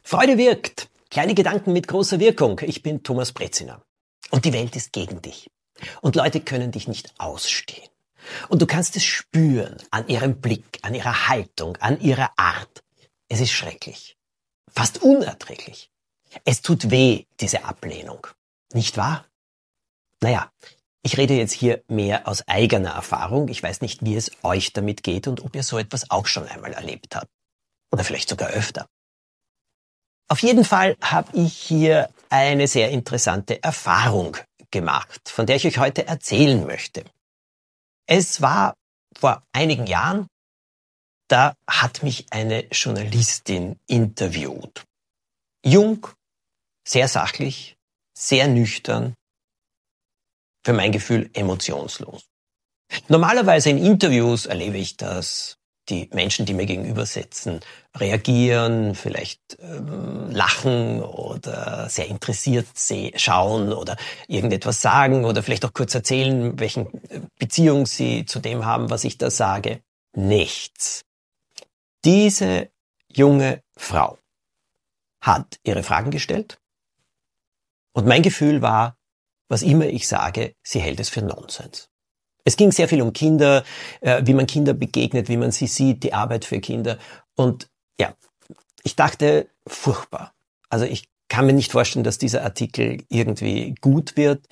Freude wirkt. Kleine Gedanken mit großer Wirkung. Ich bin Thomas Breziner. Und die Welt ist gegen dich. Und Leute können dich nicht ausstehen. Und du kannst es spüren an ihrem Blick, an ihrer Haltung, an ihrer Art. Es ist schrecklich. Fast unerträglich. Es tut weh, diese Ablehnung. Nicht wahr? Naja, ich rede jetzt hier mehr aus eigener Erfahrung. Ich weiß nicht, wie es euch damit geht und ob ihr so etwas auch schon einmal erlebt habt. Oder vielleicht sogar öfter. Auf jeden Fall habe ich hier eine sehr interessante Erfahrung gemacht, von der ich euch heute erzählen möchte. Es war vor einigen Jahren, da hat mich eine Journalistin interviewt. Jung, sehr sachlich, sehr nüchtern, für mein Gefühl emotionslos. Normalerweise in Interviews erlebe ich, dass die Menschen, die mir gegenüber sitzen, reagieren, vielleicht lachen oder sehr interessiert schauen oder irgendetwas sagen oder vielleicht auch kurz erzählen, welche Beziehung sie zu dem haben, was ich da sage. Nichts. Diese junge Frau hat ihre Fragen gestellt und mein Gefühl war, was immer ich sage, sie hält es für Nonsens. Es ging sehr viel um Kinder, wie man Kinder begegnet, wie man sie sieht, die Arbeit für Kinder. Und ja, ich dachte, furchtbar. Also ich kann mir nicht vorstellen, dass dieser Artikel irgendwie gut wird.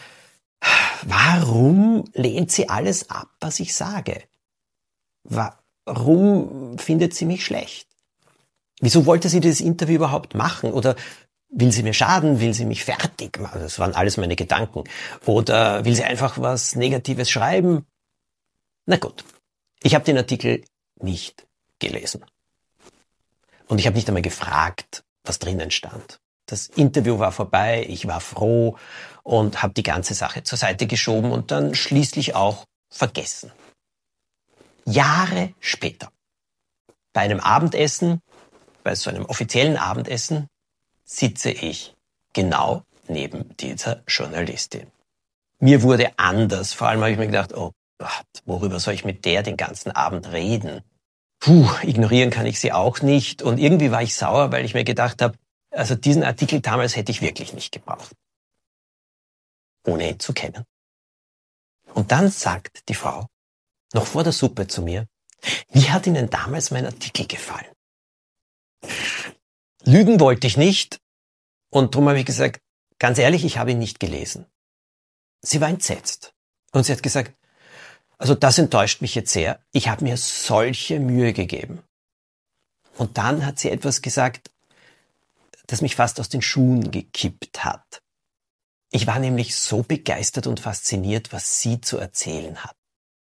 Warum lehnt sie alles ab, was ich sage? Warum findet sie mich schlecht? Wieso wollte sie dieses Interview überhaupt machen? Oder will sie mir schaden? Will sie mich fertig machen? Das waren alles meine Gedanken. Oder will sie einfach was Negatives schreiben? Na gut, ich habe den Artikel nicht gelesen. Und ich habe nicht einmal gefragt, was drinnen stand. Das Interview war vorbei, ich war froh und habe die ganze Sache zur Seite geschoben und dann schließlich auch vergessen. Jahre später, bei einem Abendessen, bei so einem offiziellen Abendessen, sitze ich genau neben dieser Journalistin. Mir wurde anders. Vor allem habe ich mir gedacht, oh Gott, worüber soll ich mit der den ganzen Abend reden? Ignorieren kann ich sie auch nicht. Und irgendwie war ich sauer, weil ich mir gedacht habe, also diesen Artikel damals hätte ich wirklich nicht gebraucht. Ohne ihn zu kennen. Und dann sagt die Frau, noch vor der Suppe zu mir, wie hat Ihnen damals mein Artikel gefallen? Lügen wollte ich nicht und darum habe ich gesagt, ganz ehrlich, ich habe ihn nicht gelesen. Sie war entsetzt und sie hat gesagt, also das enttäuscht mich jetzt sehr, ich habe mir solche Mühe gegeben. Und dann hat sie etwas gesagt, das mich fast aus den Schuhen gekippt hat. Ich war nämlich so begeistert und fasziniert, was sie zu erzählen hat.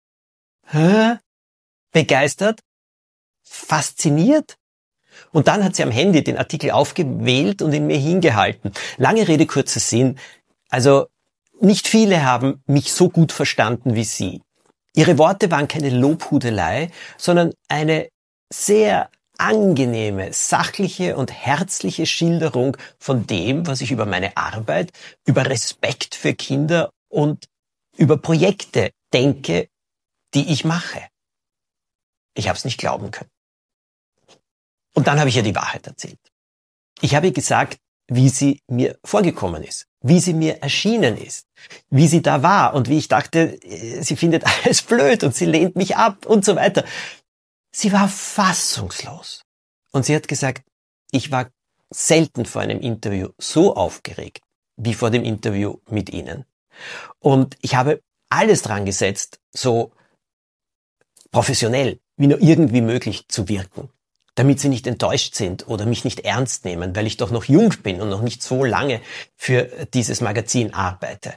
Hä? Begeistert? Fasziniert? Und dann hat sie am Handy den Artikel aufgewählt und ihn mir hingehalten. Lange Rede, kurzer Sinn. Also nicht viele haben mich so gut verstanden wie sie. Ihre Worte waren keine Lobhudelei, sondern eine sehr angenehme, sachliche und herzliche Schilderung von dem, was ich über meine Arbeit, über Respekt für Kinder und über Projekte denke, die ich mache. Ich habe es nicht glauben können. Und dann habe ich ihr die Wahrheit erzählt. Ich habe ihr gesagt, wie sie mir vorgekommen ist, wie sie mir erschienen ist, wie sie da war und wie ich dachte, sie findet alles blöd und sie lehnt mich ab und so weiter. Sie war fassungslos. Und sie hat gesagt, ich war selten vor einem Interview so aufgeregt wie vor dem Interview mit Ihnen. Und ich habe alles dran gesetzt, so professionell wie nur irgendwie möglich zu wirken, damit Sie nicht enttäuscht sind oder mich nicht ernst nehmen, weil ich doch noch jung bin und noch nicht so lange für dieses Magazin arbeite.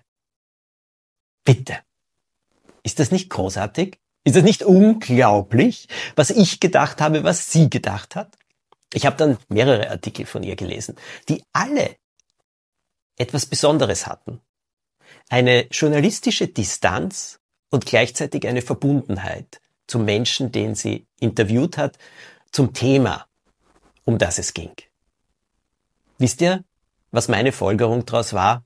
Bitte. Ist das nicht großartig? Ist das nicht unglaublich, was ich gedacht habe, was sie gedacht hat? Ich habe dann mehrere Artikel von ihr gelesen, die alle etwas Besonderes hatten. Eine journalistische Distanz und gleichzeitig eine Verbundenheit zum Menschen, den sie interviewt hat, zum Thema, um das es ging. Wisst ihr, was meine Folgerung daraus war?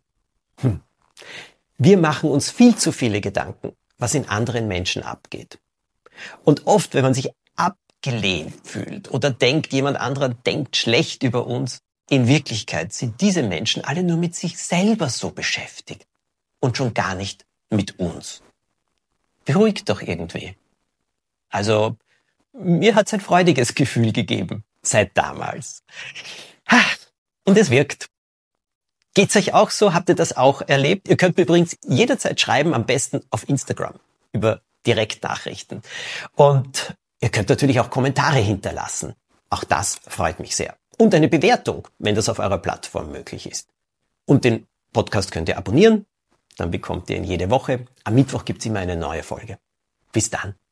Wir machen uns viel zu viele Gedanken, was in anderen Menschen abgeht. Und oft, wenn man sich abgelehnt fühlt oder denkt, jemand anderer denkt schlecht über uns, in Wirklichkeit sind diese Menschen alle nur mit sich selber so beschäftigt und schon gar nicht mit uns. Beruhigt doch irgendwie. Also, mir hat's ein freudiges Gefühl gegeben, seit damals. Und es wirkt. Geht's euch auch so? Habt ihr das auch erlebt? Ihr könnt mir übrigens jederzeit schreiben, am besten auf Instagram, über Direktnachrichten. Und ihr könnt natürlich auch Kommentare hinterlassen. Auch das freut mich sehr. Und eine Bewertung, wenn das auf eurer Plattform möglich ist. Und den Podcast könnt ihr abonnieren, dann bekommt ihr ihn jede Woche. Am Mittwoch gibt's immer eine neue Folge. Bis dann.